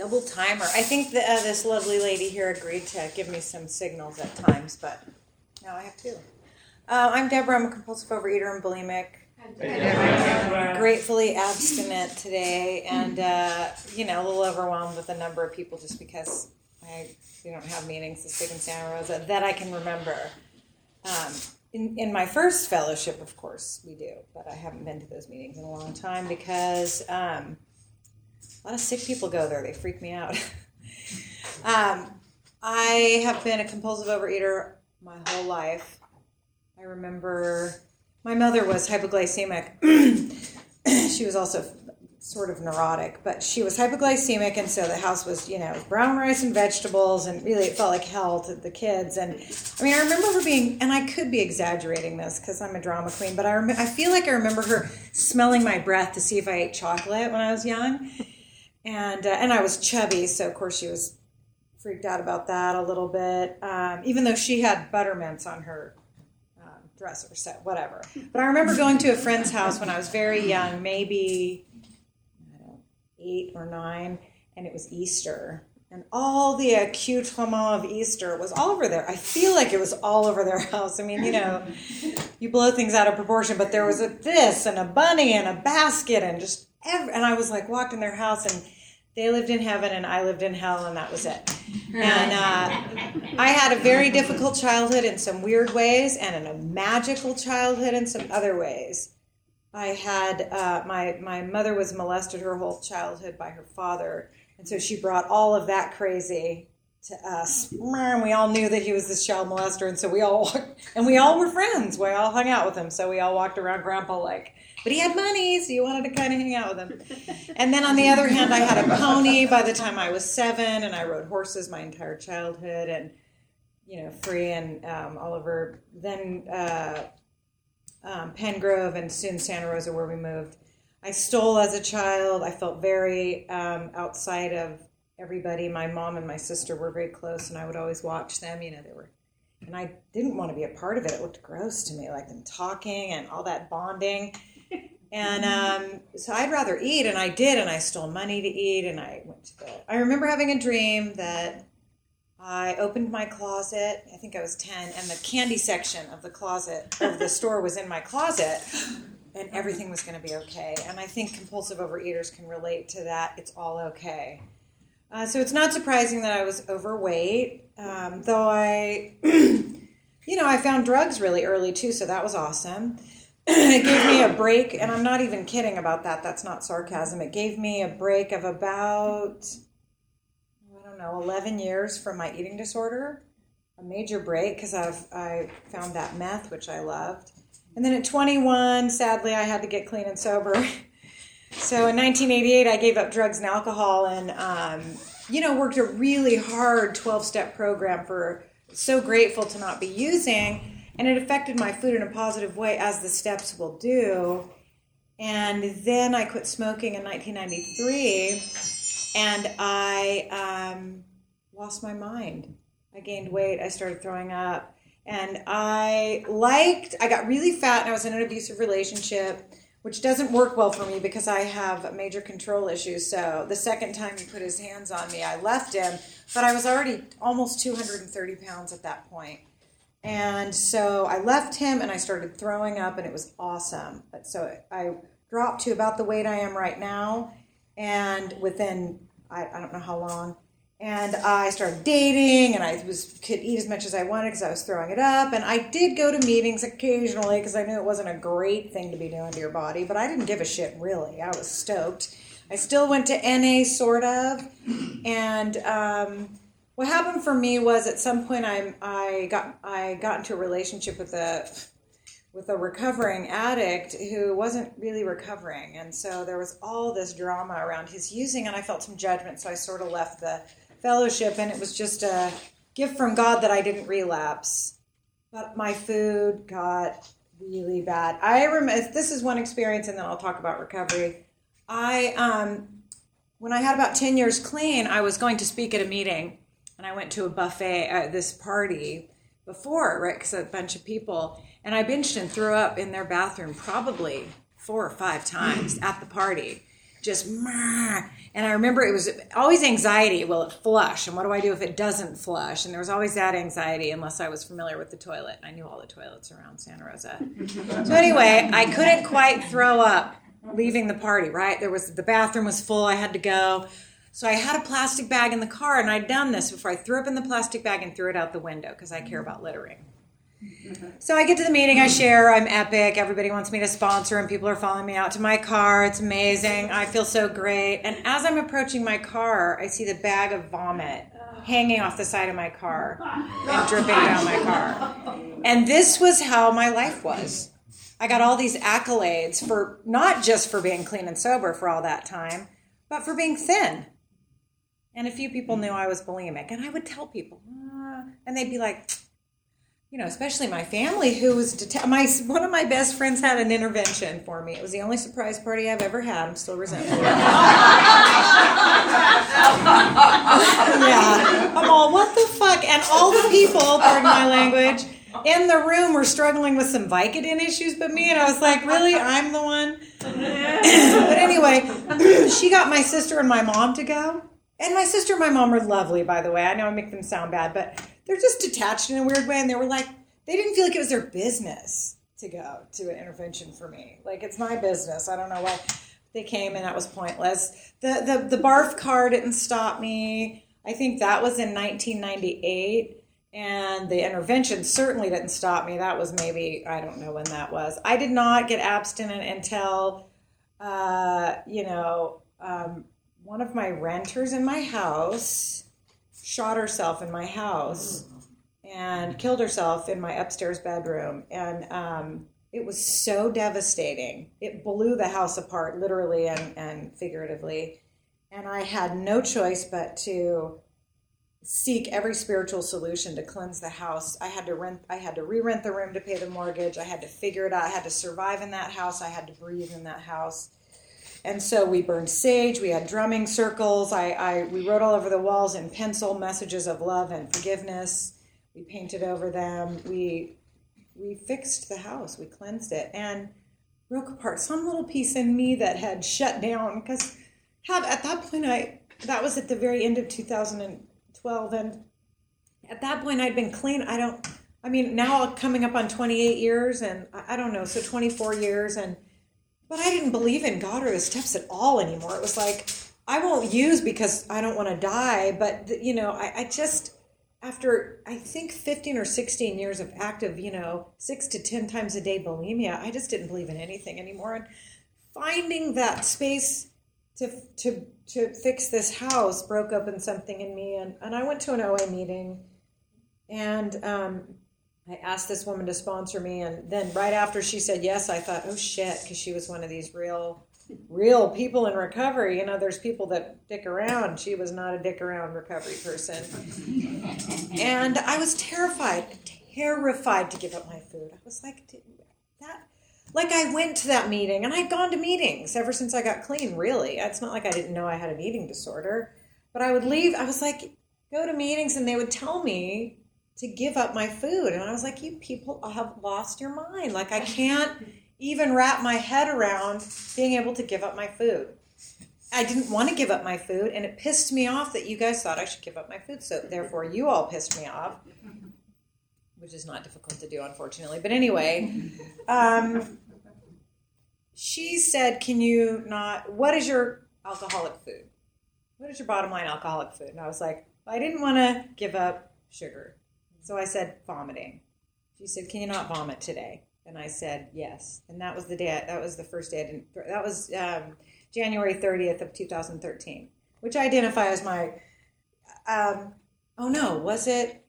double timer. I think this lovely lady here agreed to give me some signals at times, but now I have two. I'm Deborah. I'm a compulsive overeater and bulimic. Gratefully abstinent today, and a little overwhelmed with the number of people just because we don't have meetings this big in Santa Rosa that I can remember. In my first fellowship, of course, we do, but I haven't been to those meetings in a long time because a lot of sick people go there. They freak me out. I have been a compulsive overeater my whole life. I remember my mother was hypoglycemic. She was also sort of neurotic, but she was hypoglycemic, and so the house was, brown rice and vegetables, and really it felt like hell to the kids. And I remember her being, and I could be exaggerating this because I'm a drama queen, but I feel like I remember her smelling my breath to see if I ate chocolate when I was young. And I was chubby, so of course she was freaked out about that a little bit, even though she had buttermints on her dresser set, whatever. But I remember going to a friend's house when I was very young, maybe 8 or 9, and it was Easter. And all the accoutrement of Easter was all over there. I feel like it was all over their house. You blow things out of proportion, but there was this and a bunny and a basket and just and I was like walked in their house, and they lived in heaven and I lived in hell, and that was it. And I had a very difficult childhood in some weird ways and a magical childhood in some other ways. I had, my mother was molested her whole childhood by her father, and so she brought all of that crazy to us. And we all knew that he was this child molester, and so we all were friends. We all hung out with him, so we all walked around Grandpa but he had money, so you wanted to kind of hang out with him. And then on the other hand, I had a pony by the time I was 7, and I rode horses my entire childhood, and, Free and Oliver, then Pengrove, and soon Santa Rosa where we moved. I stole as a child. I felt very outside of everybody. My mom and my sister were very close, and I would always watch them. And I didn't want to be a part of it. It looked gross to me, like them talking and all that bonding. And so I'd rather eat, and I did, and I stole money to eat, and I remember having a dream that I opened my closet. I think I was 10, and the candy section of the closet of the store was in my closet, and everything was going to be okay. And I think compulsive overeaters can relate to that. It's all okay. So it's not surprising that I was overweight, though I, I found drugs really early too, so that was awesome. It gave me a break, and I'm not even kidding about that. That's not sarcasm. It gave me a break of about, 11 years from my eating disorder, a major break, because I found that meth, which I loved. And then at 21, sadly, I had to get clean and sober. So in 1988, I gave up drugs and alcohol and, worked a really hard 12-step program so grateful to not be using. And it affected my food in a positive way, as the steps will do. And then I quit smoking in 1993, and I lost my mind. I gained weight. I started throwing up. And I got really fat, and I was in an abusive relationship, which doesn't work well for me because I have major control issues. So the second time he put his hands on me, I left him. But I was already almost 230 pounds at that point. And so I left him, and I started throwing up, and it was awesome. So I dropped to about the weight I am right now, and within, I don't know how long. And I started dating, and I could eat as much as I wanted because I was throwing it up. And I did go to meetings occasionally because I knew it wasn't a great thing to be doing to your body, but I didn't give a shit, really. I was stoked. I still went to NA, sort of, and what happened for me was at some point I got into a relationship with a recovering addict who wasn't really recovering, and so there was all this drama around his using, and I felt some judgment, so I sort of left the fellowship, and it was just a gift from God that I didn't relapse. But my food got really bad. I remember, this is one experience, and then I'll talk about recovery. When I had about 10 years clean, I was going to speak at a meeting. And I went to a buffet at this party before, right, because a bunch of people. And I binged and threw up in their bathroom probably 4 or 5 times at the party. just, and I remember it was always anxiety. Will it flush? And what do I do if it doesn't flush? And there was always that anxiety unless I was familiar with the toilet. I knew all the toilets around Santa Rosa. So anyway, I couldn't quite throw up leaving the party, right? The bathroom was full. I had to go. So I had a plastic bag in the car, and I'd done this before. I threw up in the plastic bag and threw it out the window because I care about littering. So I get to the meeting, I share, I'm epic, everybody wants me to sponsor, and people are following me out to my car. It's amazing. I feel so great. And as I'm approaching my car, I see the bag of vomit hanging off the side of my car and dripping down my car. And this was how my life was. I got all these accolades for not just for being clean and sober for all that time, but for being thin. And a few people knew I was bulimic. And I would tell people, and they'd be like, especially my family, who was one of my best friends had an intervention for me. It was the only surprise party I've ever had. I'm still resentful. Yeah. I'm all, what the fuck? And all the people, pardon my language, in the room were struggling with some Vicodin issues but me. And I was like, really? I'm the one? But anyway, she got my sister and my mom to go. And my sister and my mom are lovely, by the way. I know I make them sound bad, but they're just detached in a weird way, and they were like, they didn't feel like it was their business to go to an intervention for me. Like, it's my business. I don't know why they came, and that was pointless. The barf car didn't stop me. I think that was in 1998, and the intervention certainly didn't stop me. That was maybe, I don't know when that was. I did not get abstinent until, one of my renters in my house shot herself in my house and killed herself in my upstairs bedroom. And it was so devastating. It blew the house apart, literally and figuratively. And I had no choice but to seek every spiritual solution to cleanse the house. I had to re-rent the room to pay the mortgage. I had to figure it out. I had to survive in that house. I had to breathe in that house. And so we burned sage, we had drumming circles, we wrote all over the walls in pencil messages of love and forgiveness. We painted over them. We fixed the house, we cleansed it, and broke apart some little piece in me that had shut down, because at that point, that was at the very end of 2012, and at that point I'd been clean. Now coming up on 28 years, and I don't know, so 24 years, but I didn't believe in God or the steps at all anymore. It was like, I won't use because I don't want to die. But, I just, after, I think, 15 or 16 years of active, 6 to 10 times a day bulimia, I just didn't believe in anything anymore. And finding that space to fix this house broke open something in me. And I went to an OA meeting, and I asked this woman to sponsor me, and then right after she said yes, I thought, oh shit, because she was one of these real people in recovery. There's people that dick around. She was not a dick around recovery person. And I was terrified to give up my food. I was like, I went to that meeting, and I'd gone to meetings ever since I got clean, really. It's not like I didn't know I had an eating disorder, but I would leave. I was like, go to meetings, and they would tell me to give up my food. And I was like, you people have lost your mind. Like, I can't even wrap my head around being able to give up my food. I didn't want to give up my food, and it pissed me off that you guys thought I should give up my food. So therefore, you all pissed me off, which is not difficult to do, unfortunately. But anyway, she said, what is your alcoholic food? What is your bottom line alcoholic food? And I was like, I didn't want to give up sugar. So I said, vomiting. She said, can you not vomit today? And I said, yes. And that was the first day I didn't, that was January 30th of 2013, which I identify as my, was it?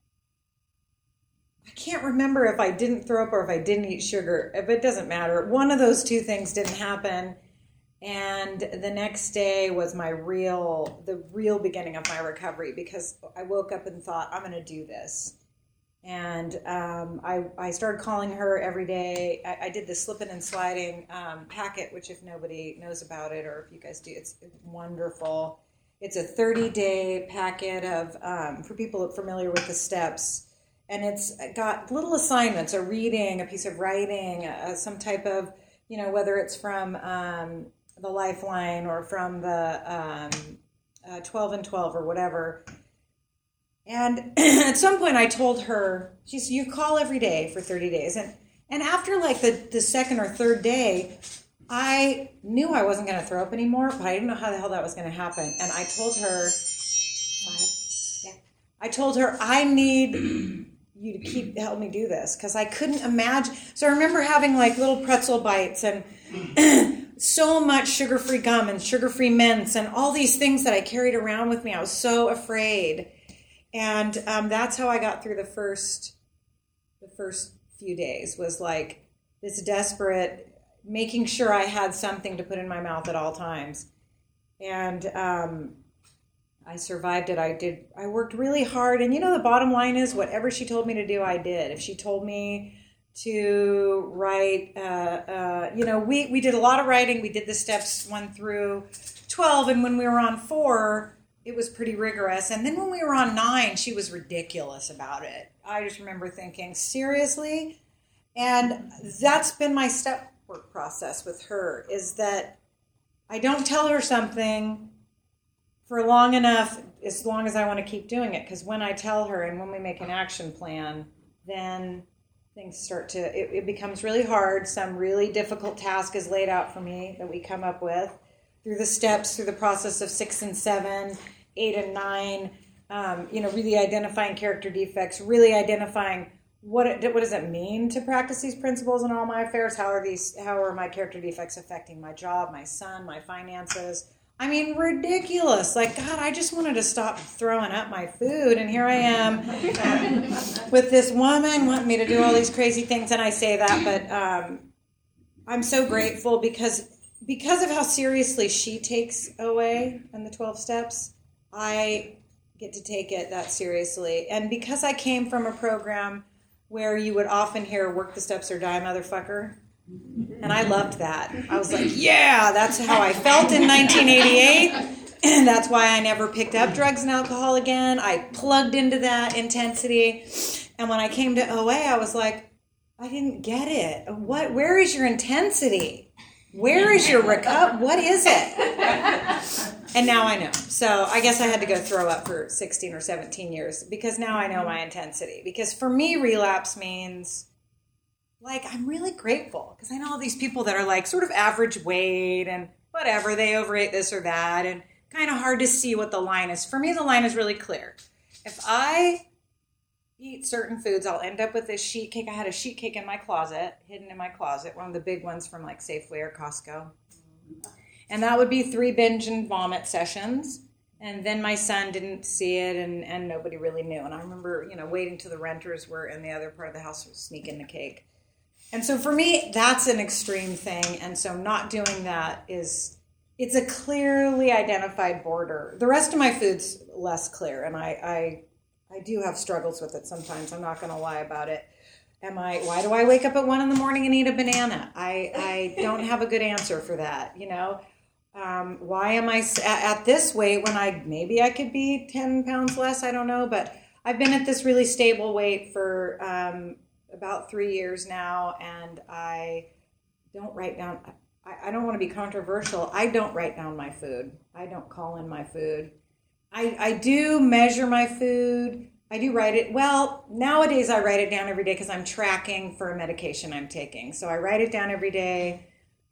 I can't remember if I didn't throw up or if I didn't eat sugar, but it doesn't matter. One of those two things didn't happen. And the next day was the real beginning of my recovery, because I woke up and thought, I'm going to do this. And I started calling her every day. I did the slipping and sliding packet, which if nobody knows about it, or if you guys do, it's wonderful. It's a 30-day packet of for people familiar with the steps. And it's got little assignments, a reading, a piece of writing, some type of, whether it's from the Lifeline or from the 12 and 12 or whatever. And at some point I told her, she said, you call every day for 30 days. And after like the second or third day, I knew I wasn't going to throw up anymore, but I didn't know how the hell that was going to happen. And I told her, I need you to help me do this, because I couldn't imagine. So I remember having like little pretzel bites and so much sugar-free gum and sugar-free mints and all these things that I carried around with me. I was so afraid. And that's how I got through the first few days, was like this desperate, making sure I had something to put in my mouth at all times. And I survived it. I worked really hard. And the bottom line is, whatever she told me to do, I did. If she told me to write, we did a lot of writing. We did the steps 1 through 12. And when we were on 4, it was pretty rigorous. And then when we were on 9, she was ridiculous about it. I just remember thinking, seriously? And that's been my step work process with her, is that I don't tell her something for long enough, as long as I want to keep doing it. Because when I tell her and when we make an action plan, then things start to, it becomes really hard. Some really difficult task is laid out for me that we come up with through the steps, through the process of 6 and 7, 8 and 9, really identifying character defects, really identifying what does it mean to practice these principles in all my affairs? How are my character defects affecting my job, my son, my finances? I mean, ridiculous. Like, God, I just wanted to stop throwing up my food, and here I am with this woman wanting me to do all these crazy things. And I say that, but I'm so grateful because of how seriously she takes OA and the 12 steps. I get to take it that seriously. And because I came from a program where you would often hear, work the steps or die, motherfucker. And I loved that. I was like, yeah, that's how I felt in 1988. And that's why I never picked up drugs and alcohol again. I plugged into that intensity. And when I came to OA, I was like, I didn't get it. Where is your intensity? Where is your recovery? What is it? And now I know. So I guess I had to go throw up for 16 or 17 years, because now I know my intensity. Because for me, relapse means, like, I'm really grateful, because I know all these people that are like sort of average weight and whatever, they overate this or that, and kind of hard to see what the line is. For me, the line is really clear. If I eat certain foods, I'll end up with this sheet cake. I had a sheet cake in my closet, hidden in my closet, one of the big ones from like Safeway or Costco. And that would be 3 binge and vomit sessions. And then my son didn't see it, and nobody really knew. And I remember, waiting till the renters were in the other part of the house to sneak in the cake. And so for me, that's an extreme thing. And so not doing that it's a clearly identified border. The rest of my food's less clear, and I do have struggles with it sometimes. I'm not going to lie about it. Why do I wake up at 1 a.m. and eat a banana? I don't have a good answer for that, Why am I at this weight when maybe I could be 10 pounds less? I don't know, but I've been at this really stable weight for about 3 years now, and I don't write down. I don't want to be controversial. I don't write down my food. I don't call in my food. I do measure my food. I do write it. Well, nowadays I write it down every day because I'm tracking for a medication I'm taking. So I write it down every day.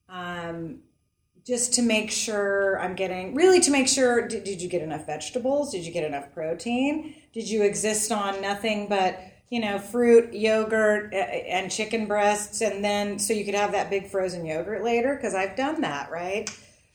Just to make sure did you get enough vegetables? Did you get enough protein? Did you exist on nothing but, fruit, yogurt, and chicken breasts, and then so you could have that big frozen yogurt later? Because I've done that, right?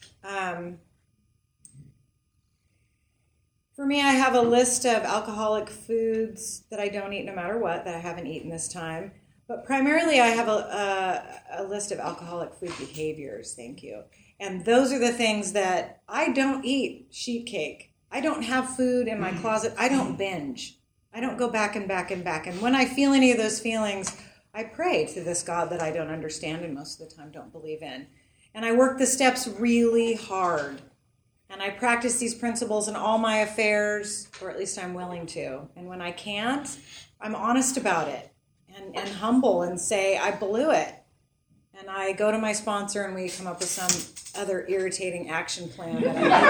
For me, I have a list of alcoholic foods that I don't eat no matter what, that I haven't eaten this time. But primarily, I have a list of alcoholic food behaviors, thank you. And those are the things that I don't eat. Sheet cake. I don't have food in my closet. I don't binge. I don't go back and back and back. And when I feel any of those feelings, I pray to this God that I don't understand and most of the time don't believe in. And I work the steps really hard. And I practice these principles in all my affairs, or at least I'm willing to. And when I can't, I'm honest about it and humble and say, I blew it. And I go to my sponsor and we come up with some other irritating action plan.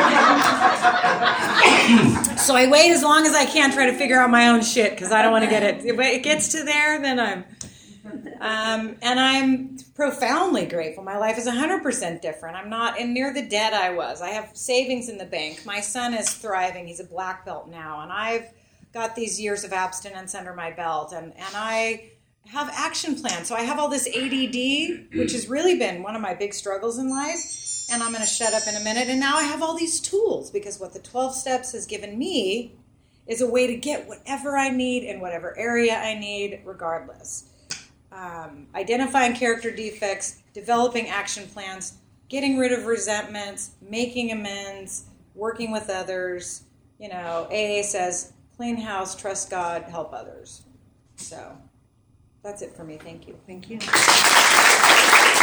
So I wait as long as I can, try to figure out my own shit because I don't want to get it. If it gets to there, then and I'm profoundly grateful. My life is 100% different. I'm not near the debt I was. I have savings in the bank. My son is thriving. He's a black belt now. And I've got these years of abstinence under my belt. And I have action plans. So I have all this ADD, which has really been one of my big struggles in life. And I'm going to shut up in a minute. And now I have all these tools because what the 12 steps has given me is a way to get whatever I need in whatever area I need, regardless. Identifying character defects, developing action plans, getting rid of resentments, making amends, working with others. You know, AA says, clean house, trust God, help others. So that's it for me. Thank you. Thank you.